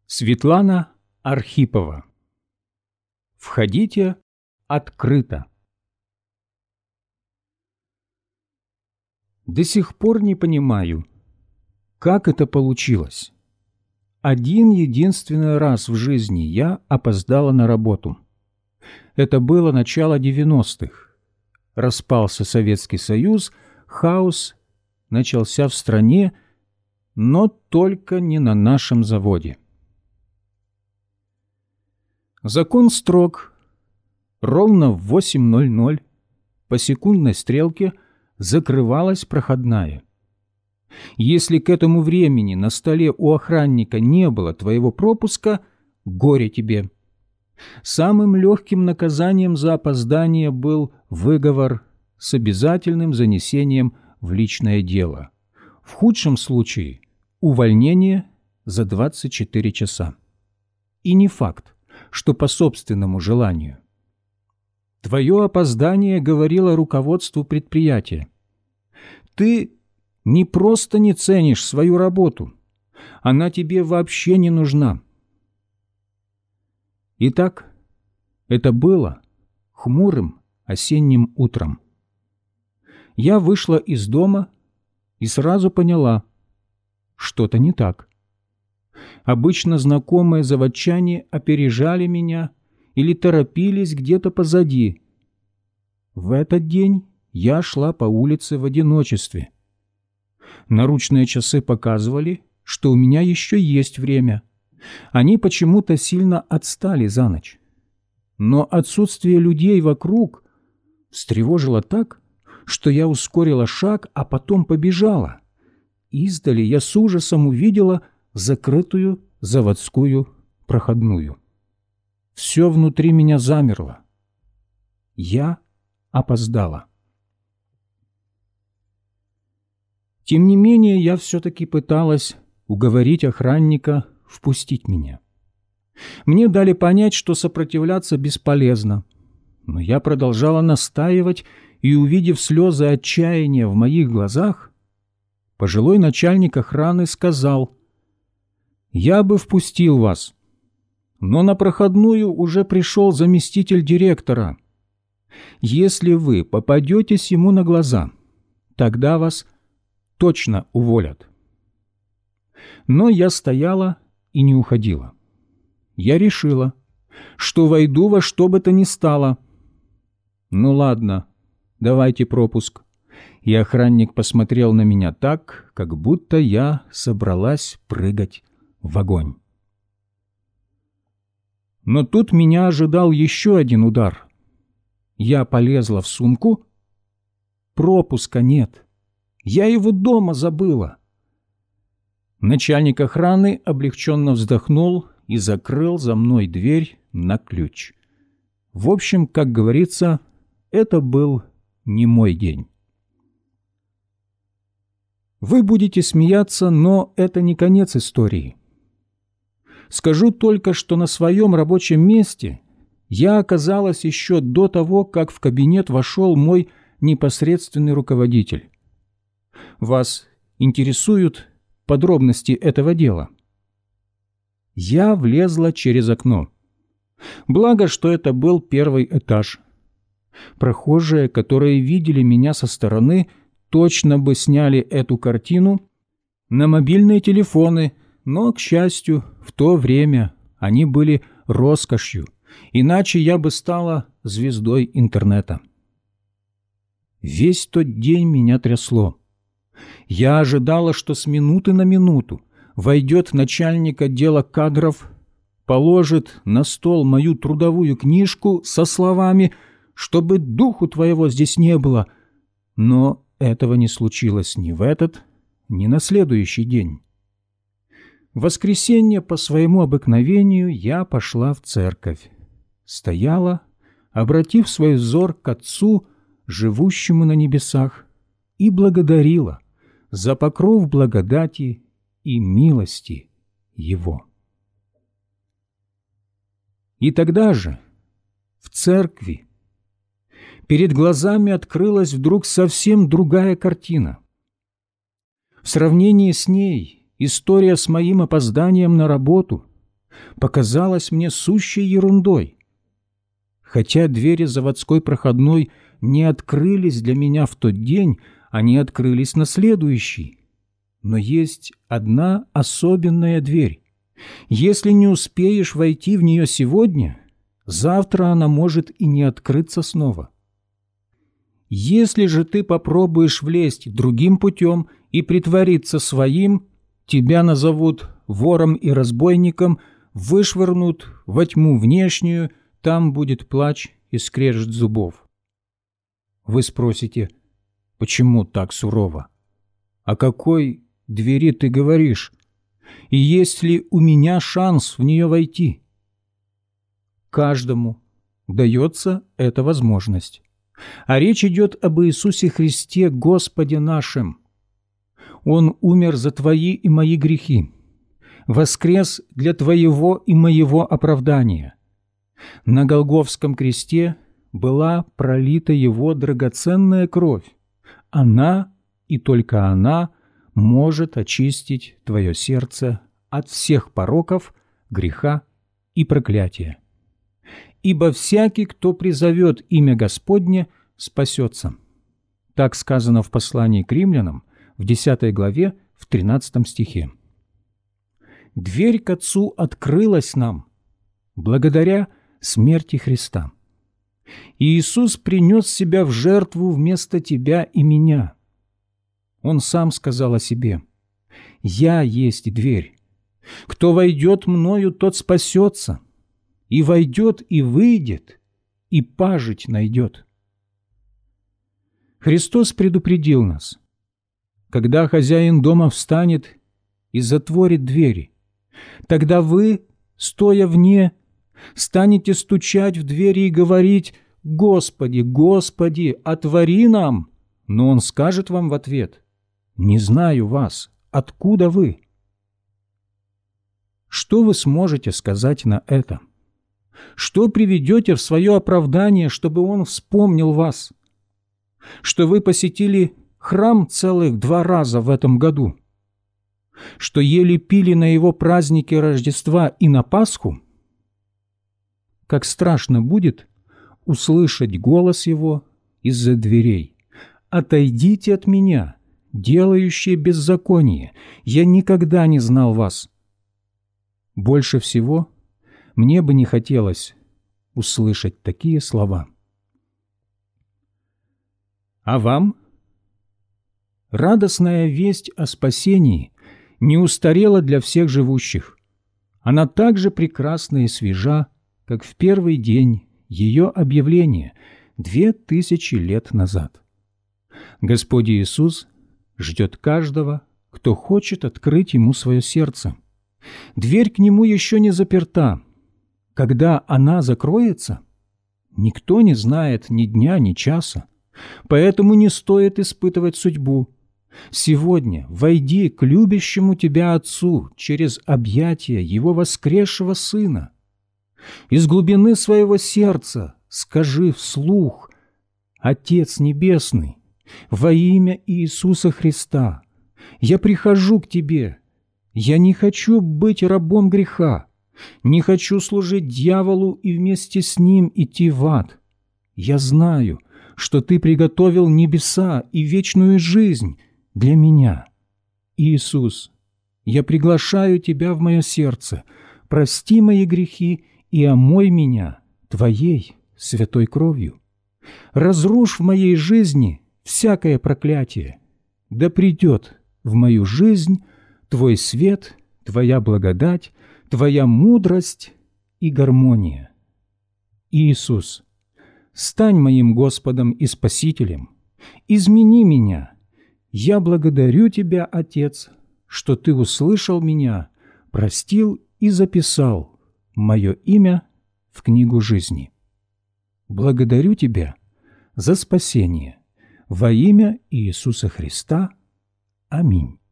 Светлана Архипова. Входите открыто. До сих пор не понимаю, как это получилось. Один единственный раз в жизни я опоздала на работу. Это было начало 90-х. Распался Советский Союз, хаос начался в стране, но только не на нашем заводе. Закон строг. Ровно в 8:00 по секундной стрелке закрывалась проходная. Если к этому времени на столе у охранника не было твоего пропуска, горе тебе. Самым легким наказанием за опоздание был выговор с обязательным занесением в личное дело. В худшем случае – увольнение за 24 часа. И не факт, что по собственному желанию. Твое опоздание говорило руководству предприятия. Ты не просто не ценишь свою работу, она тебе вообще не нужна. Итак, это было хмурым осенним утром. Я вышла из дома и сразу поняла, что-то не так. Обычно знакомые заводчане опережали меня или торопились где-то позади. В этот день я шла по улице в одиночестве. Наручные часы показывали, что у меня еще есть время. Они почему-то сильно отстали за ночь. Но отсутствие людей вокруг встревожило так, что я ускорила шаг, а потом побежала. Издали я с ужасом увидела закрытую заводскую проходную. Все внутри меня замерло. Я опоздала. Тем не менее, я все-таки пыталась уговорить охранника впустить меня. Мне дали понять, что сопротивляться бесполезно, но я продолжала настаивать, и, увидев слезы отчаяния в моих глазах, пожилой начальник охраны сказал: «Я бы впустил вас, но на проходную уже пришел заместитель директора. Если вы попадетесь ему на глаза, тогда вас точно уволят». Но я стояла и не уходила. Я решила, что войду во что бы то ни стало. «Ну ладно, давайте пропуск». И охранник посмотрел на меня так, как будто я собралась прыгать в огонь. Но тут меня ожидал еще один удар. Я полезла в сумку. Пропуска нет. Я его дома забыла. Начальник охраны облегченно вздохнул и закрыл за мной дверь на ключ. В общем, как говорится, это был не мой день. Вы будете смеяться, но это не конец истории. Скажу только, что на своем рабочем месте я оказалась еще до того, как в кабинет вошел мой непосредственный руководитель. Вас интересуют подробности этого дела? Я влезла через окно. Благо, что это был первый этаж. Прохожие, которые видели меня со стороны, точно бы сняли эту картину на мобильные телефоны, но, к счастью, в то время они были роскошью, иначе я бы стала звездой интернета. Весь тот день меня трясло. Я ожидала, что с минуты на минуту войдет начальник отдела кадров, положит на стол мою трудовую книжку со словами «чтобы духу твоего здесь не было», но этого не случилось ни в этот, ни на следующий день. В воскресенье по своему обыкновению я пошла в церковь. Стояла, обратив свой взор к Отцу, живущему на небесах, и благодарила за покров благодати и милости Его. И тогда же, в церкви, перед глазами открылась вдруг совсем другая картина. В сравнении с ней история с моим опозданием на работу показалось мне сущей ерундой. Хотя двери заводской проходной не открылись для меня в тот день, они открылись на следующий. Но есть одна особенная дверь. Если не успеешь войти в нее сегодня, завтра она может и не открыться снова. Если же ты попробуешь влезть другим путем и притвориться своим, тебя назовут вором и разбойником, вышвырнут во тьму внешнюю, там будет плач и скрежет зубов. Вы спросите, почему так сурово? О какой двери ты говоришь? И есть ли у меня шанс в нее войти? Каждому дается эта возможность. А речь идет об Иисусе Христе, Господе нашим. Он умер за твои и мои грехи, воскрес для твоего и моего оправдания. На Голгофском кресте была пролита Его драгоценная кровь. Она, и только она, может очистить твое сердце от всех пороков, греха и проклятия. Ибо всякий, кто призовет имя Господне, спасется. Так сказано в послании к римлянам, в 10 главе, в 13 стихе. Дверь к Отцу открылась нам благодаря смерти Христа. И Иисус принес себя в жертву вместо тебя и меня. Он сам сказал о себе: «Я есть дверь. Кто войдет мною, тот спасется, и войдет, и выйдет, и пажить найдет». Христос предупредил нас: когда хозяин дома встанет и затворит двери, тогда вы, стоя вне, станете стучать в двери и говорить: «Господи, Господи, отвори нам!» Но Он скажет вам в ответ: «Не знаю вас, откуда вы?» Что вы сможете сказать на это? Что приведете в свое оправдание, чтобы Он вспомнил вас? Что вы посетили храм целых 2 раза в этом году? Что ели-пили на Его праздники Рождества и на Пасху? Как страшно будет услышать голос Его из-за дверей: «Отойдите от меня, делающие беззаконие, я никогда не знал вас». Больше всего мне бы не хотелось услышать такие слова. А вам? Радостная весть о спасении не устарела для всех живущих. Она так же прекрасна и свежа, как в первый день ее объявления 2000 лет назад. Господь Иисус ждет каждого, кто хочет открыть Ему свое сердце. Дверь к Нему еще не заперта. Когда она закроется, никто не знает ни дня, ни часа. Поэтому не стоит испытывать судьбу. Сегодня войди к любящему тебя Отцу через объятия Его воскресшего Сына. Из глубины своего сердца скажи вслух: «Отец Небесный, во имя Иисуса Христа, я прихожу к Тебе. Я не хочу быть рабом греха, не хочу служить дьяволу и вместе с ним идти в ад. Я знаю, что Ты приготовил небеса и вечную жизнь для меня. Иисус, я приглашаю Тебя в мое сердце, прости мои грехи и омой меня Твоей святой кровью. Разрушь в моей жизни всякое проклятие. Да придет в мою жизнь Твой свет, Твоя благодать, Твоя мудрость и гармония. Иисус, стань моим Господом и Спасителем, измени меня. Я благодарю Тебя, Отец, что Ты услышал меня, простил и записал мое имя в книгу жизни. Благодарю Тебя за спасение во имя Иисуса Христа. Аминь.